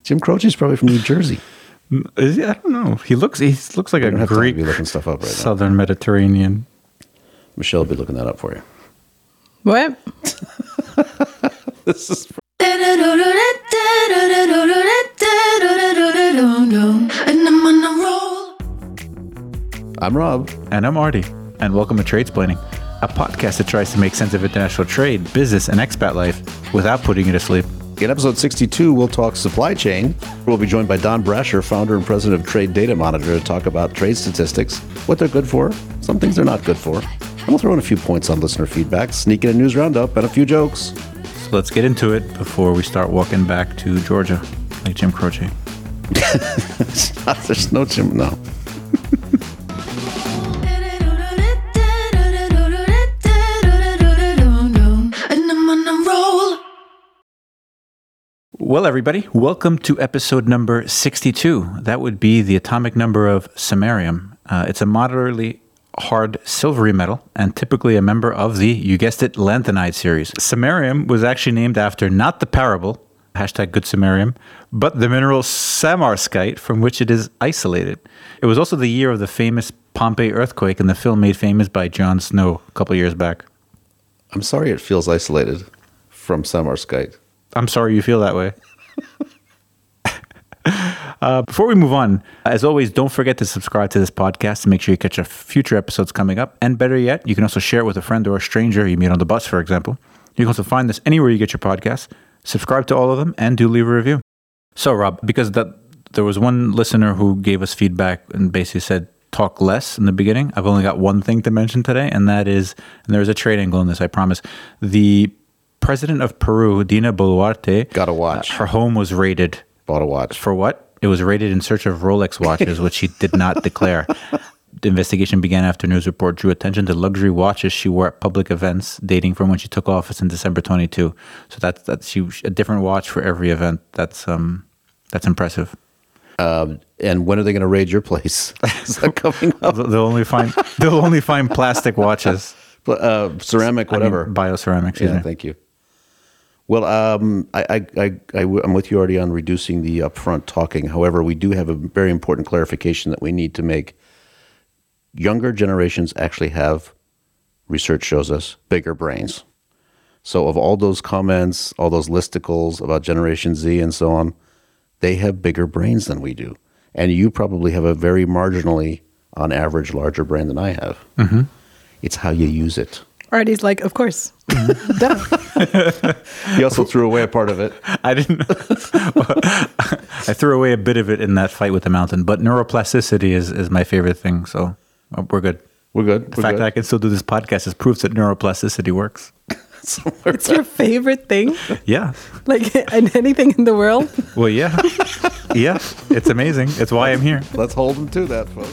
Jim Croce's probably from New Jersey. Is he? I don't know. He looks like a Greek, be looking stuff up right now. Southern Mediterranean. Michelle will be looking that up for you. What? This is And I'm on a roll. I'm Rob. And I'm Artie. And welcome to Tradesplaining, a podcast that tries to make sense of international trade, business, and expat life without putting you to sleep. In episode 62, we'll talk supply chain. We'll be joined by Don Brasher, founder and president of Trade Data Monitor, to talk about trade statistics, what they're good for, some things they're not good for. And we'll throw in a few points on listener feedback, sneak in a news roundup, and a few jokes. So let's get into it before we start walking back to Georgia, like Jim Croce. There's no Jim, no. Well, everybody, welcome to episode number 62. That would be the atomic number of samarium. It's a moderately hard silvery metal and typically a member of the, you guessed it, lanthanide series. Samarium was actually named after not the parable, hashtag good samarium, but the mineral samarskite from which it is isolated. It was also the year of the famous Pompeii earthquake in the film made famous by Jon Snow a couple years back. I'm sorry it feels isolated from samarskite. I'm sorry you feel that way. Before we move on, as always, don't forget to subscribe to this podcast to make sure you catch our future episodes coming up. And better yet, you can also share it with a friend or a stranger you meet on the bus, for example. You can also find this anywhere you get your podcasts. Subscribe to all of them and do leave a review. So, Rob, because there was one listener who gave us feedback and basically said, talk less in the beginning. I've only got one thing to mention today, and that is, and there's a trade angle in this, I promise. The president of Peru, Dina Boluarte, Got a watch. Her home was raided. Bought a watch. For what? It was raided in search of Rolex watches, which she did not declare. The investigation began after a news report drew attention to luxury watches she wore at public events dating from when she took office in December 22. So that's a different watch for every event. That's impressive. And when are they going to raid your place? Is that coming up? They'll only find plastic watches. Ceramic, whatever. Bioceramics. Yeah, thank you. Well, I'm with you already on reducing the upfront talking. However, we do have a very important clarification that we need to make. Younger generations actually have, research shows us, bigger brains. So of all those comments, all those listicles about Generation Z and so on, they have bigger brains than we do. And you probably have a very marginally, on average, larger brain than I have. Mm-hmm. It's how you use it. Artie's like, of course. Duh. He also threw away a part of it. I didn't. I threw away a bit of it in that fight with the mountain, but neuroplasticity is my favorite thing. So we're good. We're good. The fact that I can still do this podcast is proof that neuroplasticity works. It's your favorite thing? Yeah. Like anything in the world? Well, yeah. Yeah. It's amazing. It's why I'm here. Let's hold them to that, folks.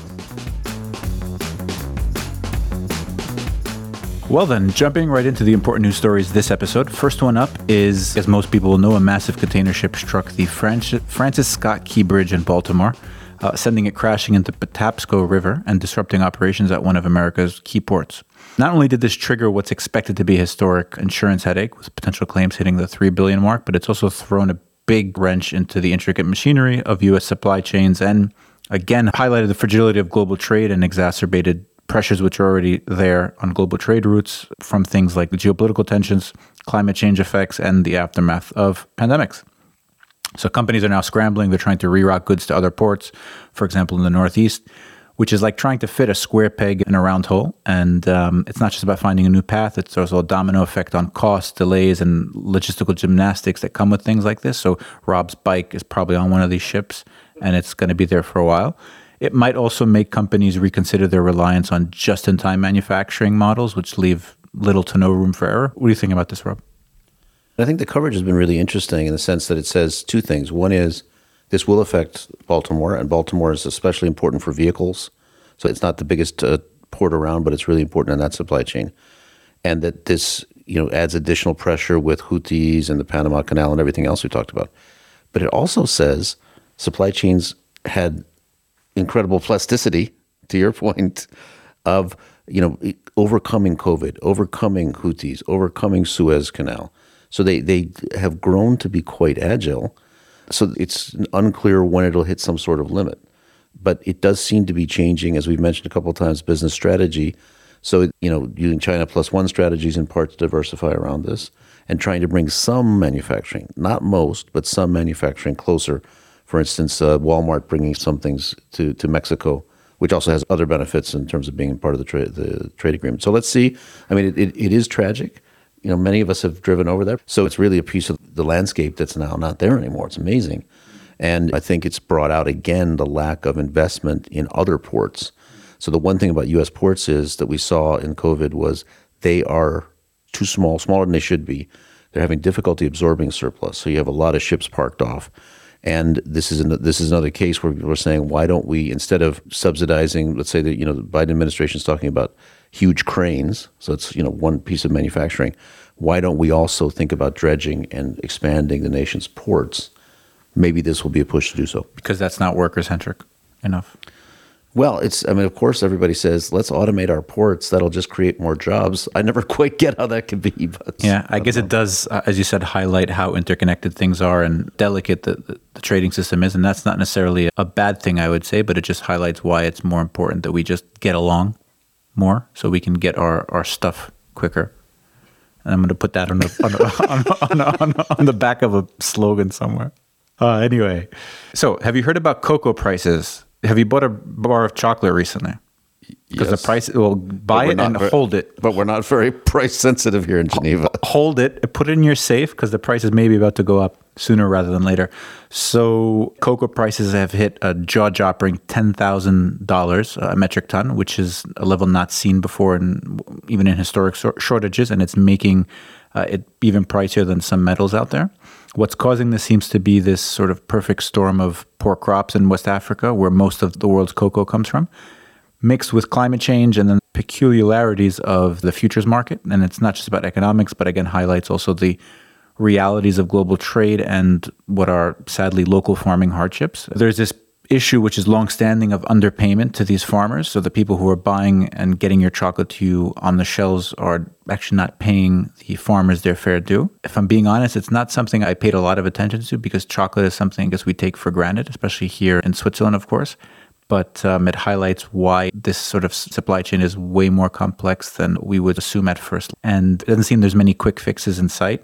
Well then, jumping right into the important news stories this episode. First one up is, as most people will know, a massive container ship struck the Francis Scott Key Bridge in Baltimore, sending it crashing into Patapsco River and disrupting operations at one of America's key ports. Not only did this trigger what's expected to be a historic insurance headache, with potential claims hitting the $3 billion mark, but it's also thrown a big wrench into the intricate machinery of U.S. supply chains and, again, highlighted the fragility of global trade and exacerbated pressures which are already there on global trade routes from things like the geopolitical tensions, climate change effects, and the aftermath of pandemics. So companies are now scrambling. They're trying to reroute goods to other ports, for example, in the Northeast, which is like trying to fit a square peg in a round hole. And it's not just about finding a new path. It's also a domino effect on costs, delays, and logistical gymnastics that come with things like this. So Rob's bike is probably on one of these ships, and it's going to be there for a while. It might also make companies reconsider their reliance on just-in-time manufacturing models, which leave little to no room for error. What do you think about this, Rob? I think the coverage has been really interesting in the sense that it says two things. One is this will affect Baltimore, and Baltimore is especially important for vehicles. So it's not the biggest port around, but it's really important in that supply chain. And that this, adds additional pressure with Houthis and the Panama Canal and everything else we talked about. But it also says supply chains had incredible plasticity, to your point, of overcoming COVID, overcoming Houthis, overcoming Suez Canal. So they have grown to be quite agile. So it's unclear when it'll hit some sort of limit. But it does seem to be changing, as we've mentioned a couple of times, business strategy. So, using China plus one strategies in part to diversify around this and trying to bring some manufacturing, not most, but some manufacturing closer. For instance, Walmart bringing some things to Mexico, which also has other benefits in terms of being part of the trade agreement. So let's see. I mean, it is tragic. Many of us have driven over there. So it's really a piece of the landscape that's now not there anymore. It's amazing. And I think it's brought out again the lack of investment in other ports. So the one thing about U.S. ports is that we saw in COVID was they are too small, smaller than they should be. They're having difficulty absorbing surplus. So you have a lot of ships parked off. And this is another case where people are saying, why don't we, instead of subsidizing, let's say that the Biden administration is talking about huge cranes, so it's one piece of manufacturing. Why don't we also think about dredging and expanding the nation's ports? Maybe this will be a push to do so. Because that's not worker-centric enough. Well, of course, everybody says, let's automate our ports. That'll just create more jobs. I never quite get how that could be. But yeah, I guess it does, as you said, highlight how interconnected things are and delicate the trading system is. And that's not necessarily a bad thing, I would say, but it just highlights why it's more important that we just get along more so we can get our stuff quicker. And I'm going to put that on the back of a slogan somewhere. Anyway, so have you heard about cocoa prices? Have you bought a bar of chocolate recently? Because the price, well, buy it and hold it. But we're not very price sensitive here in Geneva. Hold it, put it in your safe because the price is maybe about to go up sooner rather than later. So cocoa prices have hit a jaw-dropping $10,000 a metric ton, which is a level not seen before, even in historic shortages, and it's making it even pricier than some metals out there. What's causing this seems to be this sort of perfect storm of poor crops in West Africa, where most of the world's cocoa comes from, mixed with climate change and then peculiarities of the futures market. And it's not just about economics, but again, highlights also the realities of global trade and what are sadly local farming hardships. There's this issue, which is longstanding, of underpayment to these farmers. So the people who are buying and getting your chocolate to you on the shelves are actually not paying the farmers their fair due. If I'm being honest, it's not something I paid a lot of attention to because chocolate is something I guess we take for granted, especially here in Switzerland, of course. But it highlights why this sort of supply chain is way more complex than we would assume at first. And it doesn't seem there's many quick fixes in sight.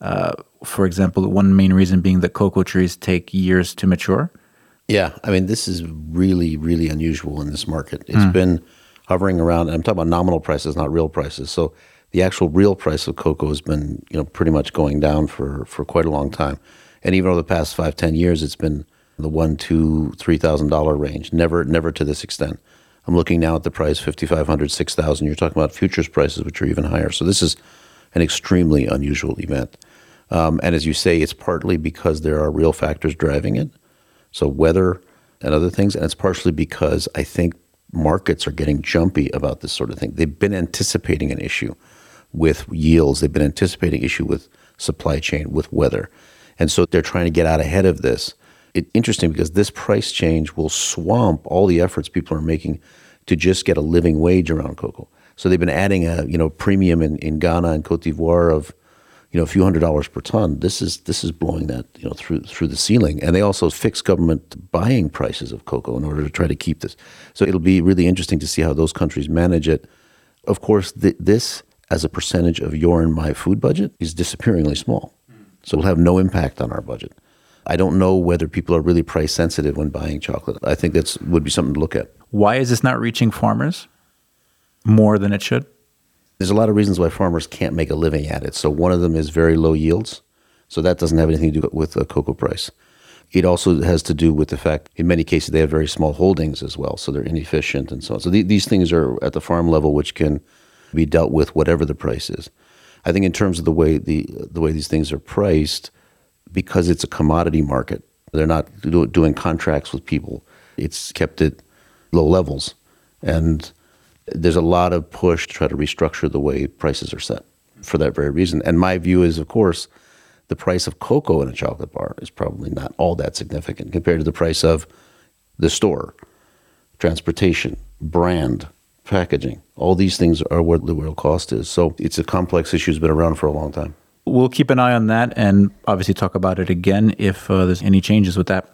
For example, one main reason being that cocoa trees take years to mature. Yeah, this is really, really unusual in this market. It's been hovering around, I'm talking about nominal prices, not real prices. So the actual real price of cocoa has been, pretty much going down for quite a long time. And even over the past 5-10 years, it's been the $1,000, $2,000, $3,000 range, never to this extent. I'm looking now at the price, $5,500, $6,000. You're talking about futures prices, which are even higher. So this is an extremely unusual event. And as you say, it's partly because there are real factors driving it. So weather and other things. And it's partially because I think markets are getting jumpy about this sort of thing. They've been anticipating an issue with yields. They've been anticipating issue with supply chain, with weather. And so they're trying to get out ahead of this. It's interesting because this price change will swamp all the efforts people are making to just get a living wage around cocoa. So they've been adding a premium in Ghana and Cote d'Ivoire of a few $100s per ton. This is blowing that through the ceiling. And they also fix government buying prices of cocoa in order to try to keep this. So it'll be really interesting to see how those countries manage it. Of course, this as a percentage of your and my food budget is disappearingly small. So it'll have no impact on our budget. I don't know whether people are really price sensitive when buying chocolate. I think that would be something to look at. Why is this not reaching farmers more than it should? There's a lot of reasons why farmers can't make a living at it. So one of them is very low yields. So that doesn't have anything to do with the cocoa price. It also has to do with the fact, in many cases, they have very small holdings as well. So they're inefficient and so on. So these things are at the farm level, which can be dealt with whatever the price is. I think in terms of the way these things are priced, because it's a commodity market, they're not doing contracts with people. It's kept at low levels. And there's a lot of push to try to restructure the way prices are set for that very reason. And my view is, of course, the price of cocoa in a chocolate bar is probably not all that significant compared to the price of the store, transportation, brand, packaging. All these things are what the real cost is. So it's a complex issue that's been around for a long time. we'll keep an eye on that and obviously talk about it again if there's any changes with that.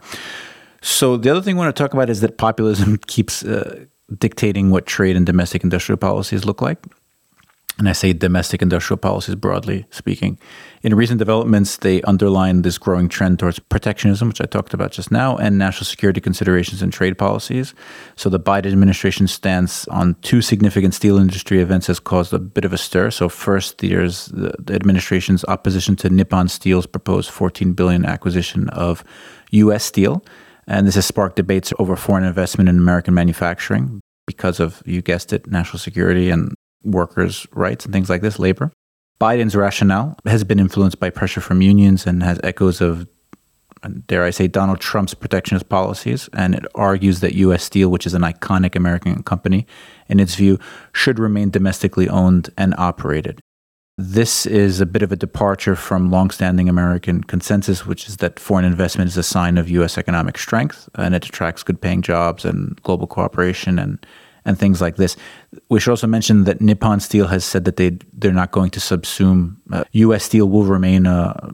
So the other thing I want to talk about is that populism keeps dictating what trade and domestic industrial policies look like. And I say domestic industrial policies broadly speaking. In recent developments, they underline this growing trend towards protectionism, which I talked about just now, and national security considerations in trade policies. So the Biden administration's stance on two significant steel industry events has caused a bit of a stir. So first, there's the administration's opposition to Nippon Steel's proposed $14 billion acquisition of U.S. Steel. And this has sparked debates over foreign investment in American manufacturing because of, you guessed it, national security and workers' rights and things like this, labor. Biden's rationale has been influenced by pressure from unions and has echoes of, dare I say, Donald Trump's protectionist policies. And it argues that U.S. Steel, which is an iconic American company, in its view, should remain domestically owned and operated. This is a bit of a departure from longstanding American consensus, which is that foreign investment is a sign of U.S. economic strength, and it attracts good-paying jobs and global cooperation and things like this. We should also mention that Nippon Steel has said that they're not going to subsume. U.S. Steel will remain a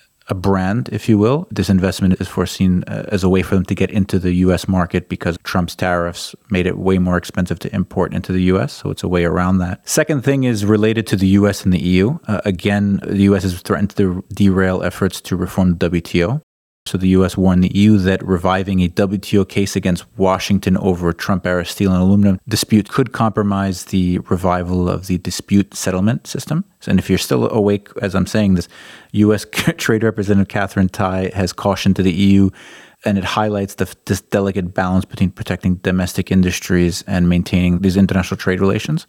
brand, if you will. This investment is foreseen as a way for them to get into the U.S. market because Trump's tariffs made it way more expensive to import into the U.S., so it's a way around that. Second thing is related to the U.S. and the EU. Again, the U.S. has threatened to derail efforts to reform the WTO. So the U.S. warned the EU that reviving a WTO case against Washington over a Trump-era steel and aluminum dispute could compromise the revival of the dispute settlement system. And if you're still awake as I'm saying this, U.S. Trade Representative Catherine Tai has cautioned to the EU, and it highlights this delicate balance between protecting domestic industries and maintaining these international trade relations.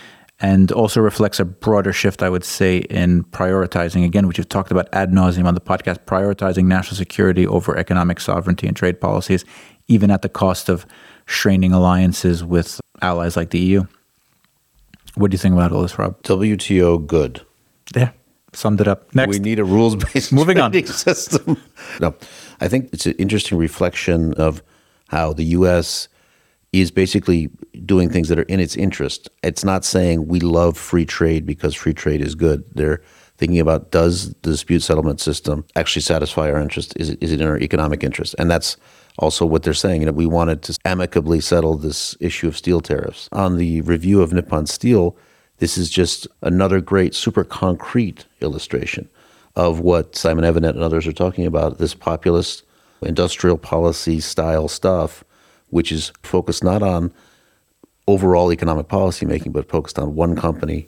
And also reflects a broader shift, I would say, in prioritizing, again, which we've talked about ad nauseum on the podcast, prioritizing national security over economic sovereignty and trade policies, even at the cost of straining alliances with allies like the EU. What do you think about all this, Rob? WTO, good. Yeah, summed it up. Next. We need a rules-based trading system. No, I think it's an interesting reflection of how the U.S. is basically doing things that are in its interest. It's not saying we love free trade because free trade is good. They're thinking about, does the dispute settlement system actually satisfy our interest? Is it in our economic interest? And that's also what they're saying. We wanted to amicably settle this issue of steel tariffs. On the review of Nippon Steel, this is just another great, super concrete illustration of what Simon Evanet and others are talking about, this populist industrial policy style stuff, which is focused not on overall economic policy making, but focused on one company.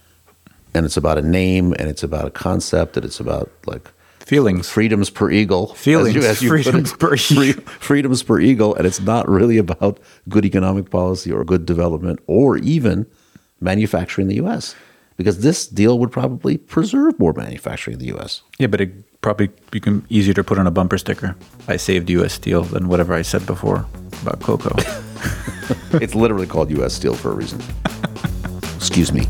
And it's about a name, and it's about a concept, and it's about like feelings, freedoms per eagle. Feelings, as you freedoms per eagle. Freedoms per eagle, and it's not really about good economic policy or good development or even manufacturing in the U.S. Because this deal would probably preserve more manufacturing in the U.S. Yeah, but it probably become easier to put on a bumper sticker. I saved U.S. Steel than whatever I said before about cocoa. It's literally called U.S. Steel for a reason. Excuse me.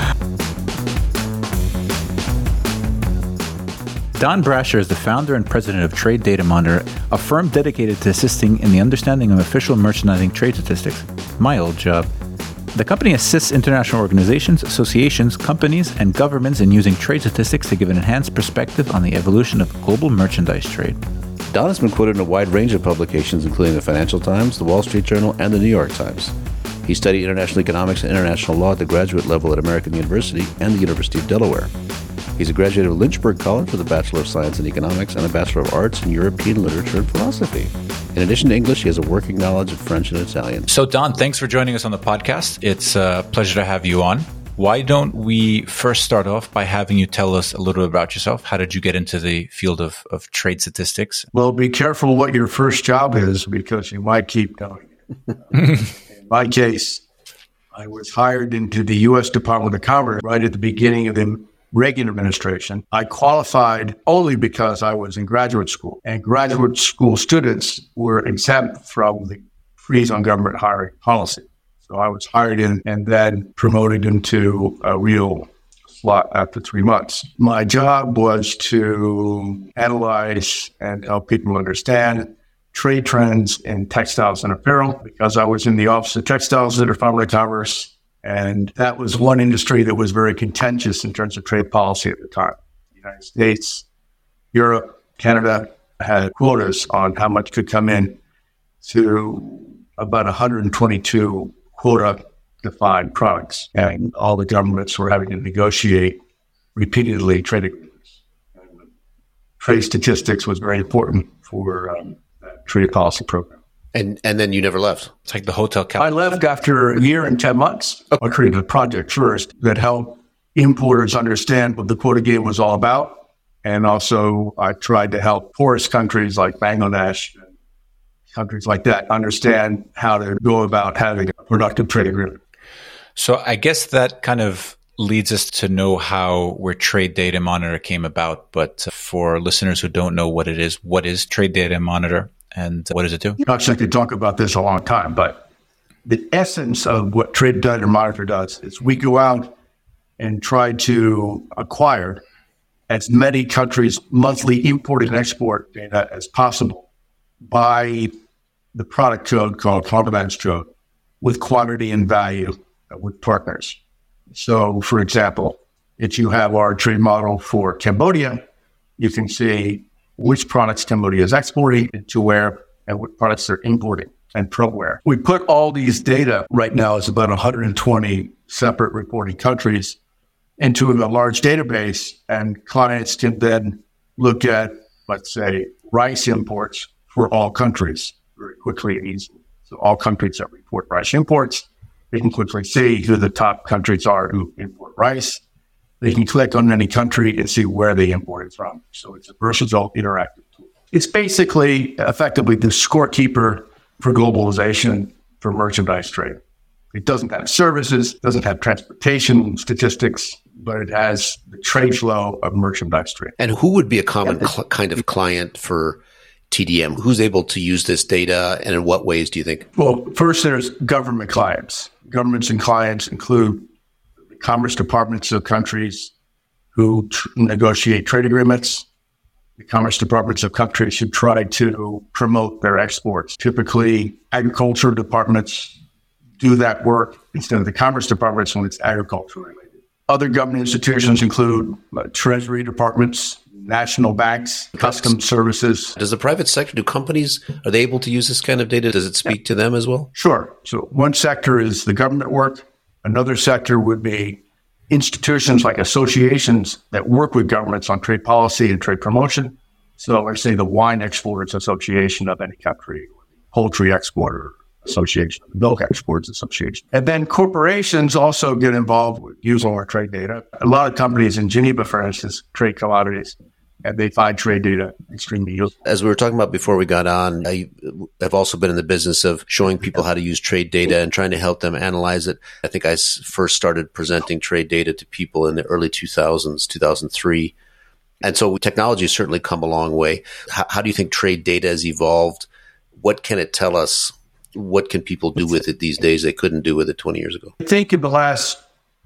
Don Brasher is the founder and president of Trade Data Monitor, a firm dedicated to assisting in the understanding of official merchandising trade statistics. My old job. The company assists international organizations, associations, companies, and governments in using trade statistics to give an enhanced perspective on the evolution of global merchandise trade. Don has been quoted in a wide range of publications, including the Financial Times, the Wall Street Journal, and the New York Times. He studied international economics and international law at the graduate level at American University and the University of Delaware. He's a graduate of Lynchburg College with a Bachelor of Science in Economics and a Bachelor of Arts in European Literature and Philosophy. In addition to English, he has a working knowledge of French and Italian. So, Don, thanks for joining us on the podcast. It's a pleasure to have you on. Why don't we first start off by having you tell us a little bit about yourself? How did you get into the field of trade statistics? Well, be careful what your first job is because you might keep going. In my case, I was hired into the U.S. Department of Commerce right at the beginning of the Reagan administration. I qualified only because I was in graduate school, and graduate school students were exempt from the freeze on government hiring policy. So I was hired in and then promoted into a real slot after 3 months. My job was to analyze and help people understand trade trends in textiles and apparel because I was in the Office of Textiles at the Department of Commerce. And that was one industry that was very contentious in terms of trade policy at the time. United States, Europe, Canada had quotas on how much could come in to about 122 quota-defined products. And all the governments were having to negotiate repeatedly trade agreements. And trade statistics was very important for that trade policy program. And then you never left. It's like the hotel cap. I left after a year and 10 months. I created a project first that helped importers understand what the quota game was all about. And also I tried to help poorest countries like Bangladesh and countries like that understand how to go about having a productive trade agreement. So I guess that kind of leads us to know where Trade Data Monitor came about. But for listeners who don't know what is Trade Data Monitor and what does it do? Actually, I could talk about this a long time, but the essence of what Trade Data Monitor does is we go out and try to acquire as many countries' monthly import and export data as possible by the product code called Provenance Code with quantity and value with partners. So, for example, if you have our trade model for Cambodia, you can see which products Cambodia is exporting to where and what products they're importing and from where. We put all these data right now is about 120 separate reporting countries into a large database, and clients can then look at, let's say, rice imports for all countries very quickly and easily. So all countries that report rice imports, they can quickly see who the top countries are who import rice. They can click on any country and see where they import it from. So it's a versatile interactive tool. It's basically effectively the scorekeeper for globalization for merchandise trade. It doesn't have services, doesn't have transportation statistics, but it has the trade flow of merchandise trade. And who would be a common kind of client for TDM? Who's able to use this data, and in what ways do you think? Well, first there's government clients. Governments and clients include the commerce departments of countries who negotiate trade agreements, the commerce departments of countries who try to promote their exports. Typically, agriculture departments do that work instead of the commerce departments when it's agriculture related. Other government institutions include treasury departments, national banks, customs services. Does the private sector, do companies, are they able to use this kind of data? Does it speak to them as well? Sure. So one sector is the government work. Another sector would be institutions like associations that work with governments on trade policy and trade promotion. So let's say the Wine Exporters Association of any country, Poultry Exporter Association, Milk Exporters Association. And then corporations also get involved with using our trade data. A lot of companies in Geneva, for instance, trade commodities, and they find trade data extremely useful. As we were talking about before we got on, I have also been in the business of showing people how to use trade data and trying to help them analyze it. I think I first started presenting trade data to people in the early 2000s, 2003. And so technology has certainly come a long way. How do you think trade data has evolved? What can it tell us? What can people do with it these days they couldn't do with it 20 years ago? I think in the last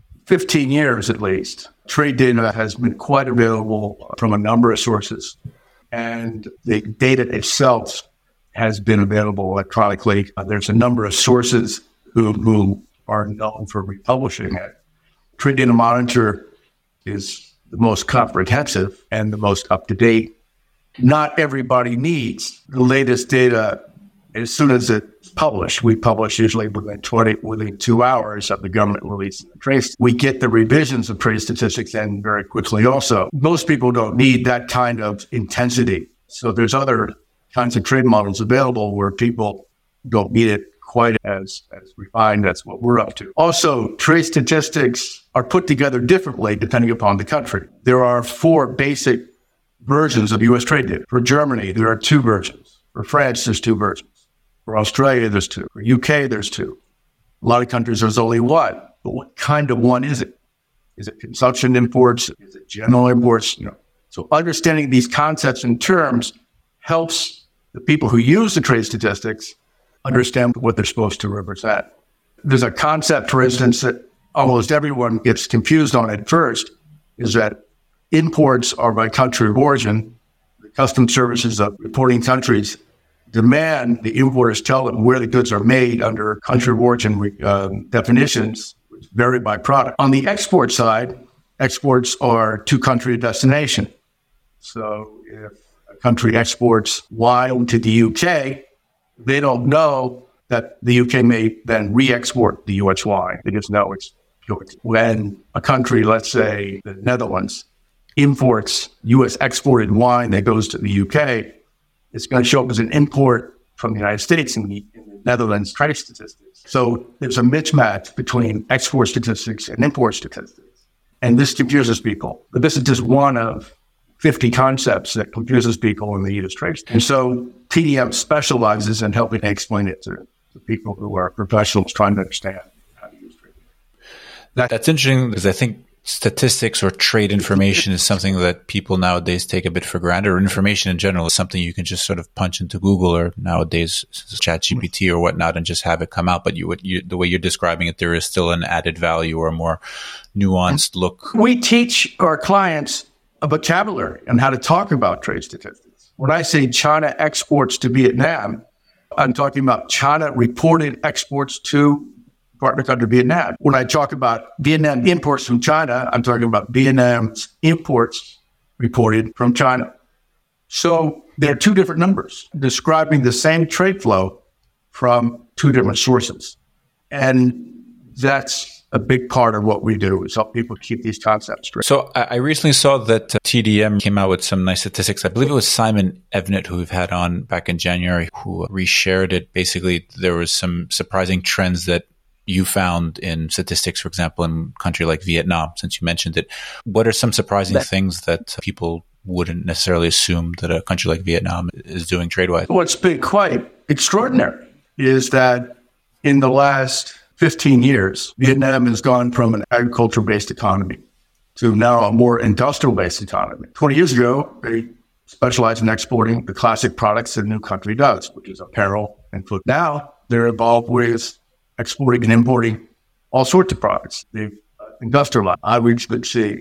15 years at least, trade data has been quite available from a number of sources. And the data itself has been available electronically. There's a number of sources who are known for republishing it. Trade Data Monitor is the most comprehensive and the most up-to-date. Not everybody needs the latest data as soon as it's published. We publish usually within 2 hours of the government releasing the trade. We get the revisions of trade statistics in very quickly also. Most people don't need that kind of intensity. So there's other kinds of trade models available where people don't need it quite as refined. That's what we're up to. Also, trade statistics are put together differently depending upon the country. There are 4 basic versions of U.S. trade data. For Germany, there are 2 versions. For France, there's 2 versions. For Australia, there's 2. For UK, there's 2. A lot of countries, there's only 1. But what kind of one is it? Is it consumption imports? Is it general imports? So understanding these concepts and terms helps the people who use the trade statistics understand what they're supposed to represent. There's a concept, for instance, that almost everyone gets confused on at first, is that imports are by country of origin. The customs services of reporting countries demand the importers tell them where the goods are made under country of origin definitions, which vary by product. On the export side, exports are to country destination. So if a country exports wine to the UK, they don't know that the UK may then re-export the US wine. They just know it's good. When a country, let's say the Netherlands, imports US exported wine that goes to the UK, it's going to show up as an import from the United States in the Netherlands trade statistics. So there's a mismatch between export statistics and import statistics. And this confuses people. But this is just one of 50 concepts that confuses people when they use trade. And so TDM specializes in helping explain it to people who are professionals trying to understand how to use trade. That's interesting because I think statistics or trade information is something that people nowadays take a bit for granted, or information in general is something you can just sort of punch into Google or nowadays ChatGPT or whatnot and just have it come out. But the way you're describing it, there is still an added value or a more nuanced look. We teach our clients a vocabulary and how to talk about trade statistics. When I say China exports to Vietnam, I'm talking about China reported exports to partner country Vietnam. When I talk about Vietnam imports from China, I'm talking about Vietnam's imports reported from China. So there are two different numbers describing the same trade flow from two different sources. And that's a big part of what we do is help people keep these concepts straight. So I recently saw that TDM came out with some nice statistics. I believe it was Simon Evnett, who we've had on back in January, who reshared it. Basically, there was some surprising trends that you found in statistics, for example, in a country like Vietnam, since you mentioned it. What are some surprising things that people wouldn't necessarily assume that a country like Vietnam is doing trade-wise? What's been quite extraordinary is that in the last 15 years, Vietnam has gone from an agriculture-based economy to now a more industrial-based economy. 20 years ago, they specialized in exporting the classic products that a new country does, which is apparel and food. Now, they're involved with exporting and importing all sorts of products. They've industrialized. I would say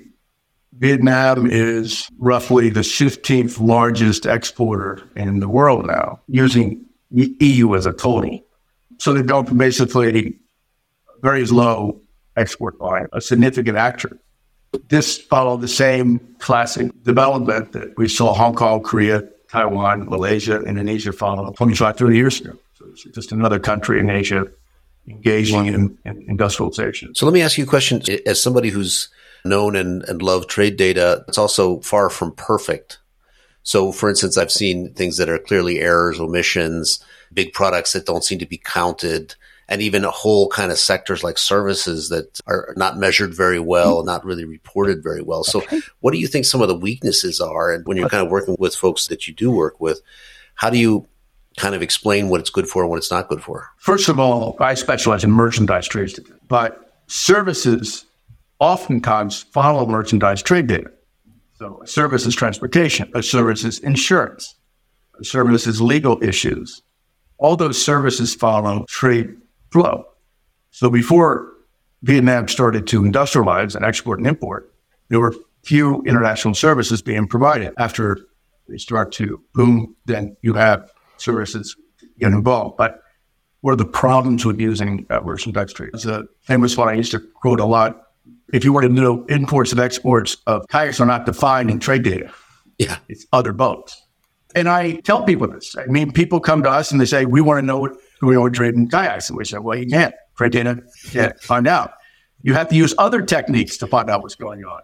Vietnam is roughly the 15th largest exporter in the world now, using EU as a total. So they've gone from basically very low export volume, a significant actor. This followed the same classic development that we saw Hong Kong, Korea, Taiwan, Malaysia, Indonesia follow 25, 30 years ago. So it's just another country in Asia engaging in industrialization. So let me ask you a question. As somebody who's known and loved trade data, it's also far from perfect. So, for instance, I've seen things that are clearly errors, omissions, big products that don't seem to be counted, and even a whole kind of sectors like services that are not measured very well, not really reported very well. So what do you think some of the weaknesses are? And when you're kind of working with folks that you do work with, how do you kind of explain what it's good for and what it's not good for? First of all, I specialize in merchandise trade data, but services oftentimes follow merchandise trade data. So a service is transportation, a service is insurance, a service is legal issues. All those services follow trade flow. So before Vietnam started to industrialize and export and import, there were few international services being provided. After they start to boom, then you have services get involved. But what are the problems with using merchandise trade? It's a famous one I used to quote a lot. If you were to know imports and exports of kayaks are not defined in trade data. Yeah. It's other boats. And I tell people this. I mean, people come to us and they say, we want to know what we want to trade in kayaks. And we say, well, you can't. Trade data can't find out. You have to use other techniques to find out what's going on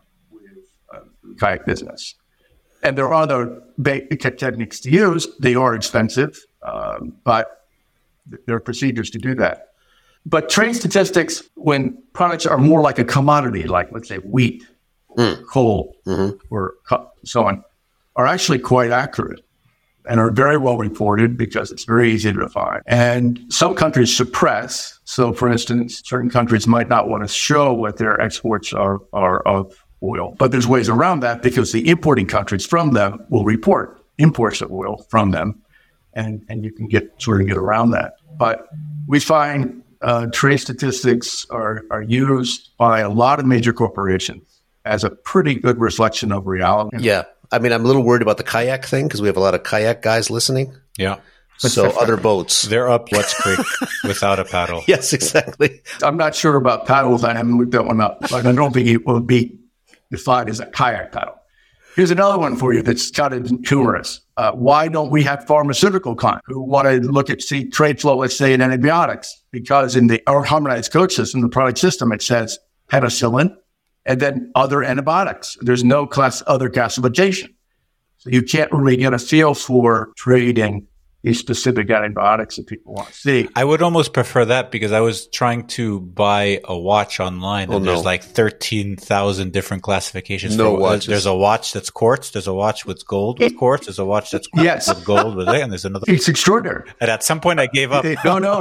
with kayak business. And there are other techniques to use. They are expensive, but there are procedures to do that. But trade statistics, when products are more like a commodity, like let's say wheat, coal, or so on, are actually quite accurate and are very well reported because it's very easy to define. And some countries suppress. So, for instance, certain countries might not want to show what their exports are of oil. But there's ways around that because the importing countries from them will report imports of oil from them. And you can get around that. But we find trade statistics are used by a lot of major corporations as a pretty good reflection of reality. Yeah. I mean, I'm a little worried about the kayak thing because we have a lot of kayak guys listening. Yeah. So other boats. They're up Let's Creek without a paddle. Yes, exactly. I'm not sure about paddles. I haven't looked that one up. But I don't think it will be defined as a kayak paddle. Here's another one for you that's kind of humorous. Why don't we have pharmaceutical clients who want to look at trade flow, let's say, in antibiotics? Because in our harmonized code system, the product system, it says penicillin and then other antibiotics. There's no other classification. So you can't really get a feel for trading these specific antibiotics that people want to see. I would almost prefer that because I was trying to buy a watch online and there's like 13,000 different classifications. No watches. There's a watch that's quartz. There's a watch with gold with quartz. There's a watch that's quartz with gold with it. And there's another. It's extraordinary. And at some point I gave up.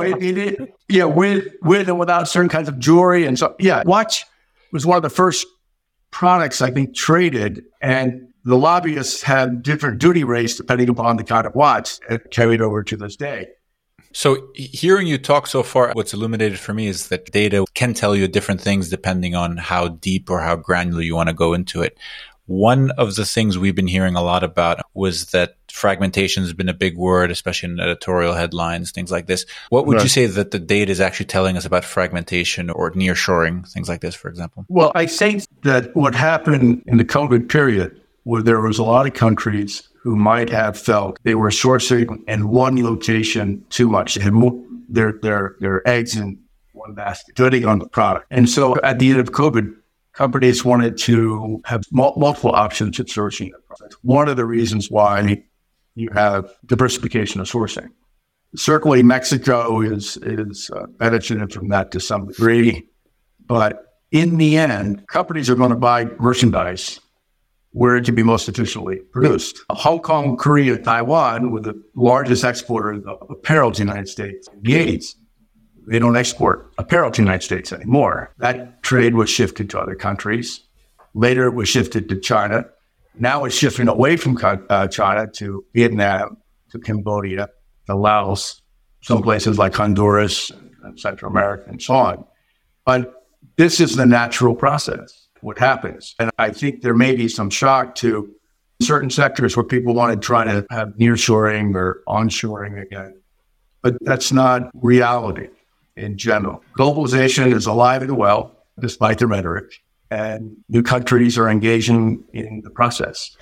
With and without certain kinds of jewelry. And so, watch was one of the first products I think traded, and the lobbyists had different duty rates depending upon the kind of watch, it carried over to this day. So hearing you talk so far, what's illuminated for me is that data can tell you different things depending on how deep or how granular you want to go into it. One of the things we've been hearing a lot about was that fragmentation has been a big word, especially in editorial headlines, things like this. What would you say that the data is actually telling us about fragmentation or nearshoring, things like this, for example? Well, I think that what happened in the COVID period, where there was a lot of countries who might have felt they were sourcing in one location too much. They had their eggs in one basket, depending on the product. And so at the end of COVID, companies wanted to have multiple options at sourcing. One of the reasons why you have diversification of sourcing. Certainly Mexico is benefited from that to some degree. But in the end, companies are going to buy merchandise where it can be most efficiently produced. Hong Kong, Korea, Taiwan were the largest exporters of apparel to the United States in the 80s. They don't export apparel to the United States anymore. That trade was shifted to other countries. Later, it was shifted to China. Now it's shifting away from China to Vietnam, to Cambodia, to Laos, some places like Honduras and Central America and so on. But this is the natural process. What happens. And I think there may be some shock to certain sectors where people want to try to have nearshoring or onshoring again. But that's not reality in general. Globalization is alive and well, despite the rhetoric, and new countries are engaging in the process.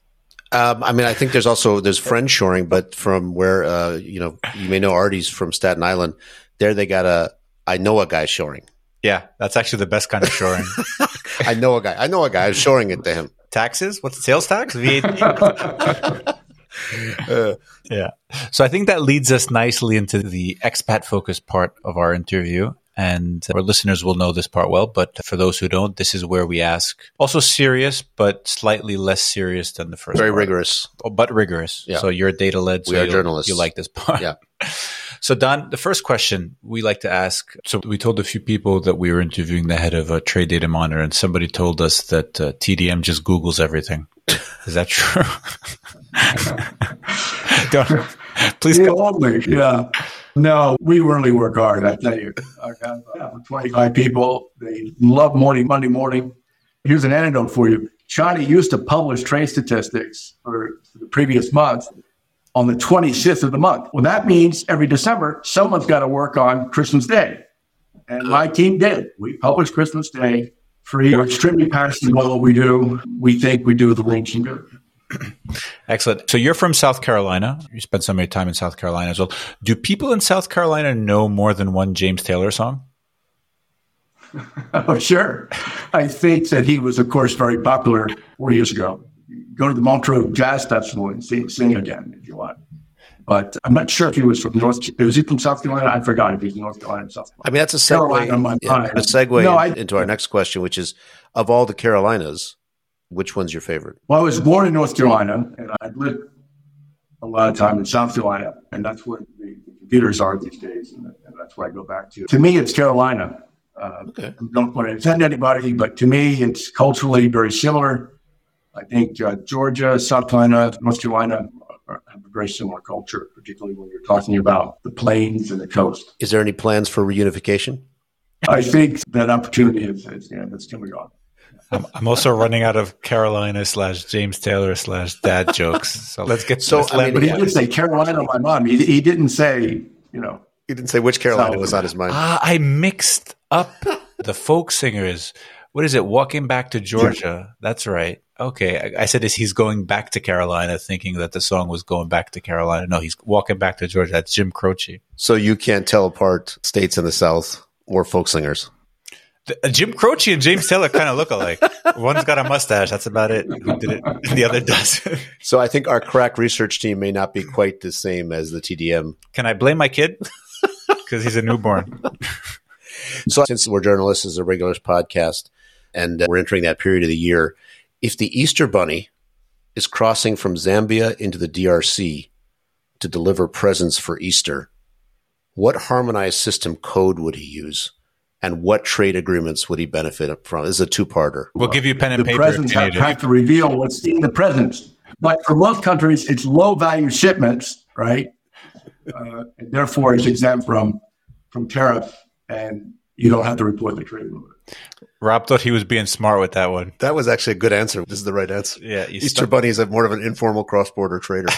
I think there's friendshoring, but from where, you may know Artie's from Staten Island. There they got I know a guy shoring. Yeah, that's actually the best kind of shoring. I know a guy. I'm shoring it to him. Taxes? What's the sales tax? VAT? Yeah. So I think that leads us nicely into the expat-focused part of our interview. And our listeners will know this part well, but for those who don't, this is where we ask. Also serious, but slightly less serious than the first Very part. rigorous. But rigorous. Yeah. So you're data-led. So we are journalists. You like this part. Yeah. So Don, the first question we like to ask, so we told a few people that we were interviewing the head of a Trade Data Monitor, and somebody told us that TDM just Googles everything. Is that true? Don't, please Yeah. No, we really work hard, I tell you. I have 25 people. They love Monday morning. Here's an anecdote for you. China used to publish trade statistics for the previous month on the 25th of the month. Well, that means every December, someone's got to work on Christmas Day. And my team did. We published Christmas Day free. We're extremely passionate about what we do. We think we do the right thing good. Excellent. So you're from South Carolina. You spent some of your time in South Carolina as well. Do people in South Carolina know more than one James Taylor song? Oh, sure. I think that he was, of course, very popular 4 years ago. Go to the Montreux Jazz Festival and sing again if you want. But I'm not sure if he was from was he from South Carolina? I forgot if he's from North Carolina or South Carolina. I mean, that's a segue into our next question, which is, of all the Carolinas, which one's your favorite? Well, I was born in North Carolina, and I lived a lot of time in South Carolina, and that's where the computers are these days, and that's where I go back to. To me, it's Carolina. Okay. I don't want to offend anybody, but to me, it's culturally very similar. I think Georgia, South Carolina, North Carolina have a very similar culture, particularly when you're talking about the plains and the coast. Is there any plans for reunification? I think that opportunity is that's coming on. I'm also running out of Carolina / James Taylor / dad jokes. So let's get to this. But he did say Carolina, my mom. He didn't say, He didn't say which Carolina was on his mind. I mixed up the folk singers What is it? Walking back to Georgia. That's right. Okay. I said he's going back to Carolina, thinking that the song was going back to Carolina. No, he's walking back to Georgia. That's Jim Croce. So you can't tell apart states in the South or folk singers. Jim Croce and James Taylor kind of look alike. One's got a mustache. That's about it. Who did it? The other doesn't. So I think our crack research team may not be quite the same as the TDM. Can I blame my kid? Because he's a newborn. So since we're journalists, this is a regular podcast, and we're entering that period of the year, if the Easter Bunny is crossing from Zambia into the DRC to deliver presents for Easter, what harmonized system code would he use? And what trade agreements would he benefit from? This is a two-parter. We'll give you pen and The paper. presents have to reveal what's in the presents. But for most countries, it's low-value shipments, right? And therefore, it's exempt from tariff, and you don't have to report the trade movement. Rob thought he was being smart with that one. That was actually a good answer. This is the right answer. Yeah, Easter Bunny is more of an informal cross-border trader.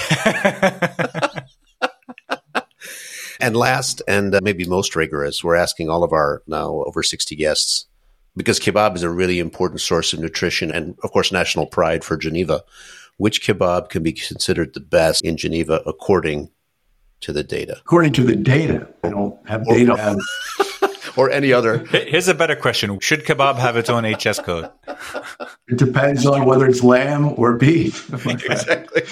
And last, and maybe most rigorous, we're asking all of our now over 60 guests, because kebab is a really important source of nutrition and, of course, national pride for Geneva. Which kebab can be considered the best in Geneva according to the data? According to the data, I don't have data. Or any other. Here's a better question. Should kebab have its own HS code? It depends on whether it's lamb or beef. Exactly.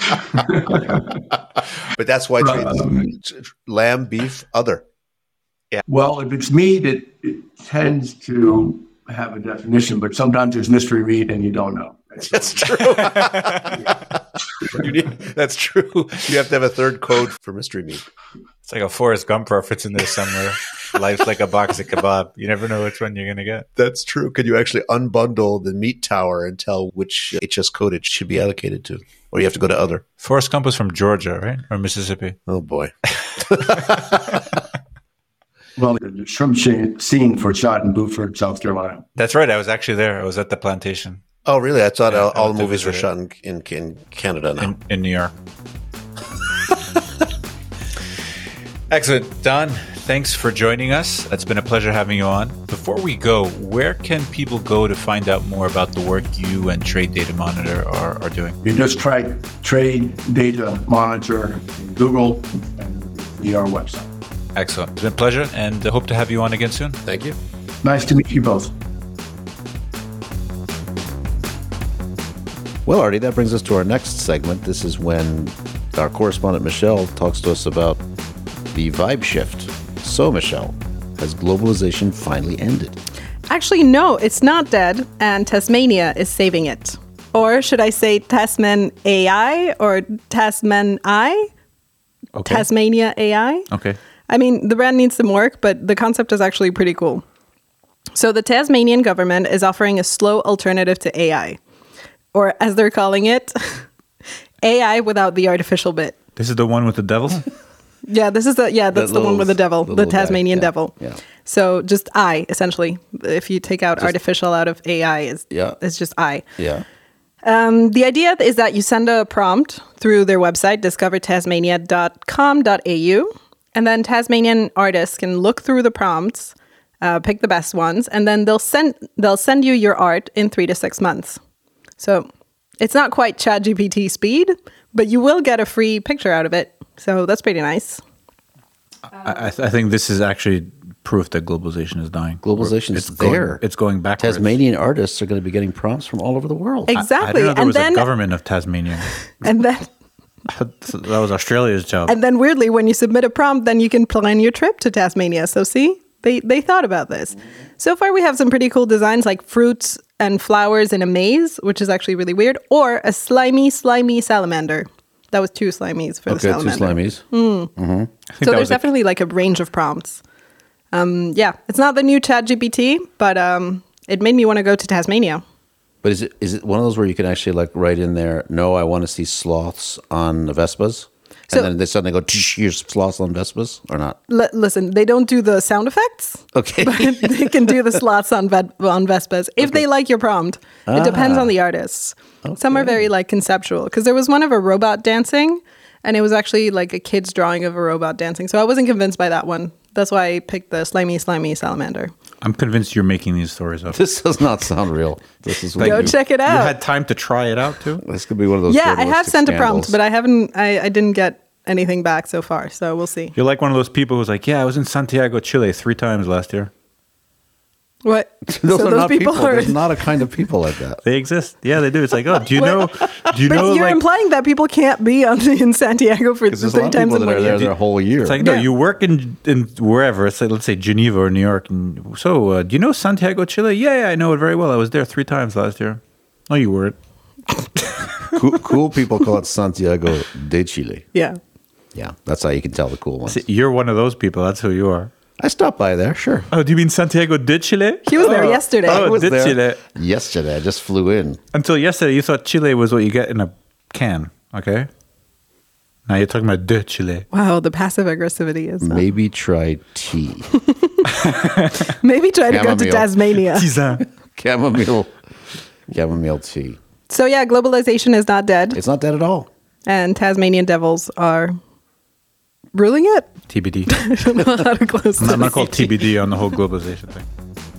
But that's why lamb, beef, other. Well, if it's meat, it tends to have a definition, but sometimes there's mystery meat and you don't know. That's true. That's true. You have to have a third code for mystery meat. It's like a Forrest Gump reference in there somewhere. Life's like a box of kebab. You never know which one you're going to get. That's true. Could you actually unbundle the meat tower and tell which HS code it should be allocated to? Or you have to go to other? Forrest Gump was from Georgia, right? Or Mississippi? Oh, boy. Well, the shrimp scene for shot in Beaufort, South Carolina. That's right. I was actually there. I was at the plantation. Oh, really? I thought all went the to movies were visit shot in Canada now. In New York. Excellent. Don, thanks for joining us. It's been a pleasure having you on. Before we go, where can people go to find out more about the work you and Trade Data Monitor are doing? You just try Trade Data Monitor in Google and be our website. Excellent. It's been a pleasure, and hope to have you on again soon. Thank you. Nice to meet you both. Well, Artie, that brings us to our next segment. This is when our correspondent Michelle talks to us about the vibe shift. So, Michelle, has globalization finally ended? Actually, no, it's not dead, and Tasmania is saving it. Or should I say Tasman AI or Tasman I? Okay. Tasmania AI? Okay. I mean, the brand needs some work, but the concept is actually pretty cool. So the Tasmanian government is offering a slow alternative to AI, or as they're calling it, AI without the artificial bit. This is the one with the devil? Yeah, that's the one with the devil, the Tasmanian devil. Yeah. So just I, essentially. If you take out artificial out of AI, it's just I. Yeah. The idea is that you send a prompt through their website, discovertasmania.com.au, and then Tasmanian artists can look through the prompts, pick the best ones, and then they'll send you your art in 3 to 6 months. So it's not quite ChatGPT speed, but you will get a free picture out of it. So that's pretty nice. I think this is actually proof that globalization is dying. Globalization is there. It's going backwards. Tasmanian artists are going to be getting prompts from all over the world. Exactly. I didn't know there and was then, a government of Tasmania. And then That was Australia's job. And then weirdly, when you submit a prompt, then you can plan your trip to Tasmania. So see, they thought about this. So far, we have some pretty cool designs like fruits and flowers in a maze, which is actually really weird, or a slimy salamander. That was 2 slimies for the salamander. 2 slimies. So there's definitely like a range of prompts. It's not the new ChatGPT, but it made me want to go to Tasmania. But is it one of those where you can actually like write in there, no, I want to see sloths on the Vespas? And then they suddenly go, here's sloths on Vespas, or not? Listen, they don't do the sound effects. Okay. But they can do the sloths on Vespas if they like your prompt. It depends on the artists. Okay. Some are very like conceptual, because there was one of a robot dancing, and it was actually like a kid's drawing of a robot dancing. So I wasn't convinced by that one. That's why I picked the slimy salamander. I'm convinced you're making these stories up. This does not sound real. This is what Go check it You out. had time to try it out too? This could be one of those. Yeah, I have journalistic sent a scandals. prompt, but I haven't. I didn't get anything back so far. So we'll see. You're like one of those people who's like, yeah, I was in Santiago, Chile 3 times last year. What? Those so are those not people are. There's not a kind of people like that. They exist. Yeah, they do. It's like, oh, do you Well, know? Do you But know? you're Like, implying that people can't be in Santiago for Because there's a lot 3 of times people in that are 1 there year. their whole year. it's like no, Yeah. you work in wherever. It's like let's say Geneva or New York. And so, do you know Santiago, Chile? Yeah, I know it very well. I was there 3 times last year. No, you weren't. Cool people call it Santiago de Chile. Yeah. Yeah, that's how you can tell the cool ones. See, you're one of those people. That's who you are. I stopped by there, sure. Oh, do you mean Santiago de Chile? He was there yesterday. Oh, I was de there Chile. yesterday. I just flew in. Until yesterday, you thought Chile was what you get in a can. Okay. Now you're talking about de Chile. Wow, the passive aggressivity is. Maybe try tea. Maybe try to go to Chamomile. Tasmania. Chamomile tea. So yeah, globalization is not dead, It's not dead at all. and Tasmanian devils are ruling it. TBD. I don't know how to close I'm this. not called TBD on the whole globalization thing.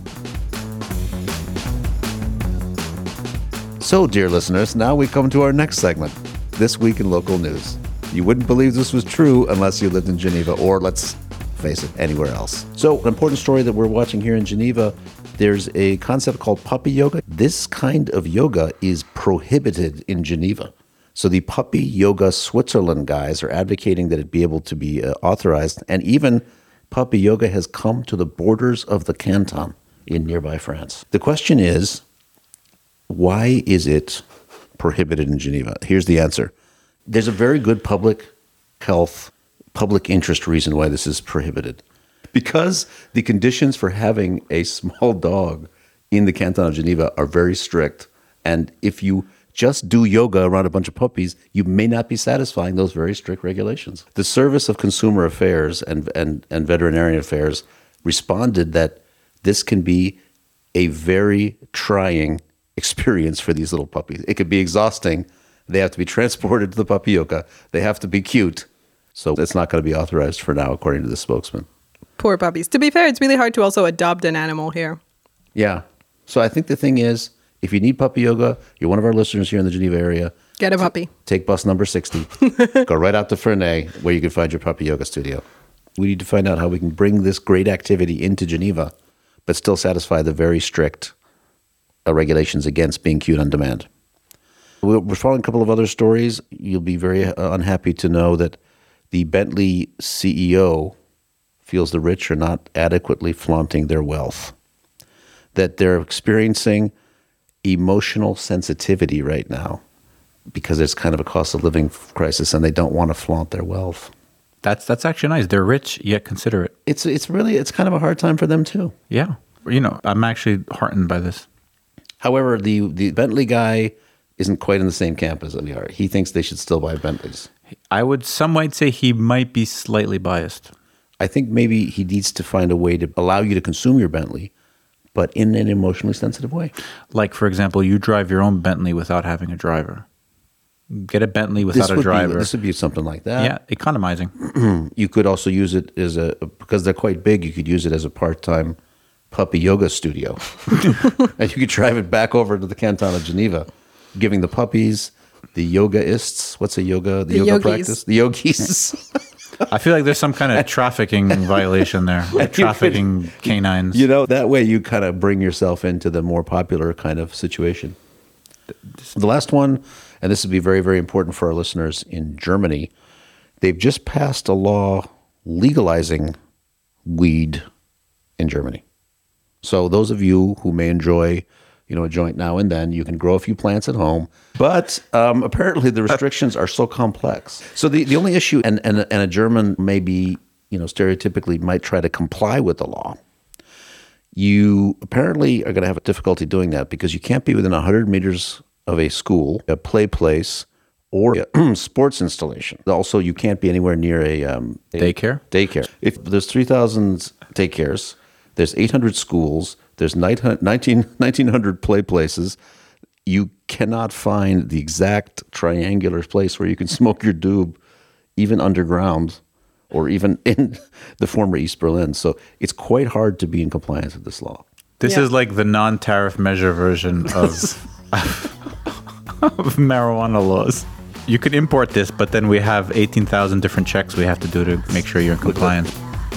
So, dear listeners, now we come to our next segment, This Week in Local News. You wouldn't believe this was true unless you lived in Geneva, or let's face it, anywhere else. So, an important story that we're watching here in Geneva, there's a concept called puppy yoga. This kind of yoga is prohibited in Geneva. So the Puppy Yoga Switzerland guys are advocating that it be able to be authorized, and even puppy yoga has come to the borders of the canton in nearby France. The question is, why is it prohibited in Geneva? Here's the answer. There's a very good public health, public interest reason why this is prohibited. Because the conditions for having a small dog in the canton of Geneva are very strict, and if you just do yoga around a bunch of puppies, you may not be satisfying those very strict regulations. The Service of Consumer Affairs and Veterinarian Affairs responded that this can be a very trying experience for these little puppies. It could be exhausting. They have to be transported to the puppy yoga. They have to be cute. So it's not going to be authorized for now, according to the spokesman. Poor puppies. To be fair, it's really hard to also adopt an animal here. Yeah. So I think the thing is, if you need puppy yoga, you're one of our listeners here in the Geneva area, Get a puppy. take bus number 60. Go right out to Ferney, where you can find your puppy yoga studio. We need to find out how we can bring this great activity into Geneva, but still satisfy the very strict regulations against being cute on demand. We're following a couple of other stories. You'll be very unhappy to know that the Bentley CEO feels the rich are not adequately flaunting their wealth, that they're experiencing emotional sensitivity right now because there's kind of a cost of living crisis and they don't want to flaunt their wealth. That's actually nice. They're rich yet considerate. It's kind of a hard time for them too. Yeah. You know, I'm actually heartened by this. However, the Bentley guy isn't quite in the same camp as we are. He thinks they should still buy Bentleys. Some might say he might be slightly biased. I think maybe he needs to find a way to allow you to consume your Bentley, but in an emotionally sensitive way. Like, for example, you drive your own Bentley without having a driver. Get a Bentley without a driver. This would be something like that. Yeah, economizing. You could also use it because they're quite big, you could use it as a part-time puppy yoga studio. And you could drive it back over to the canton of Geneva, giving the puppies, the yogaists, what's a yoga? The yoga yogis. practice? The yogis. I feel like there's some kind of trafficking violation there. Like trafficking canines. You know, that way you kind of bring yourself into the more popular kind of situation. The last one, and this would be very, very important for our listeners in Germany, they've just passed a law legalizing weed in Germany. So those of you who may enjoy, a joint now and then, you can grow a few plants at home. But apparently the restrictions are so complex. So the only issue, and a German maybe, stereotypically might try to comply with the law. You apparently are going to have a difficulty doing that because you can't be within 100 meters of a school, a play place, or a sports installation. Also, you can't be anywhere near a Daycare? Daycare. If there's 3,000 daycares, there's 800 schools, there's 1,900 play places, you cannot find the exact triangular place where you can smoke your doob, even underground, or even in the former East Berlin. So it's quite hard to be in compliance with this law. This Yeah. is like the non-tariff measure version of marijuana laws. You could import this, but then we have 18,000 different checks we have to do to make sure you're in compliance.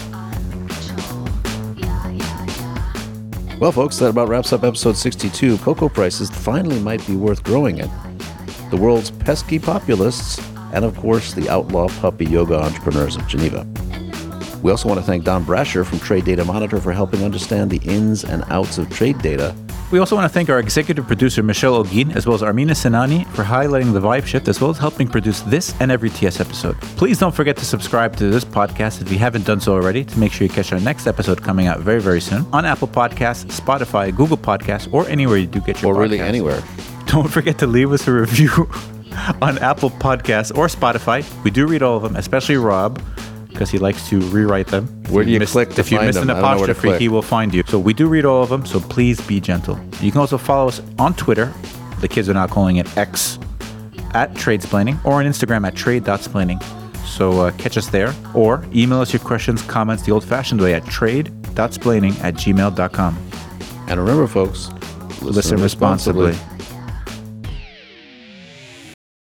Well, folks, that about wraps up episode 62. Cocoa prices finally might be worth growing in. The world's pesky populists, and of course, the outlaw puppy yoga entrepreneurs of Geneva. We also want to thank Don Brasher from Trade Data Monitor for helping understand the ins and outs of trade data. We also want to thank our executive producer, Michelle Ogin, as well as Armina Sinani for highlighting the vibe shift, as well as helping produce this and every TS episode. Please don't forget to subscribe to this podcast if you haven't done so already, to make sure you catch our next episode coming out very, very soon on Apple Podcasts, Spotify, Google Podcasts, or anywhere you do get your Or really podcasts. anywhere. Don't forget to leave us a review on Apple Podcasts or Spotify. We do read all of them, especially Rob, because he likes to rewrite them. Where do you click to If you find miss an them? I don't know where to apostrophe, click. he will find you. So we do read all of them, so please be gentle. You can also follow us on Twitter. The kids are now calling it X, at Tradesplaining, or on Instagram at trade.splaining. So catch us there, or email us your questions, comments the old-fashioned way at trade.splaining@gmail.com. And remember, folks, Listen responsibly.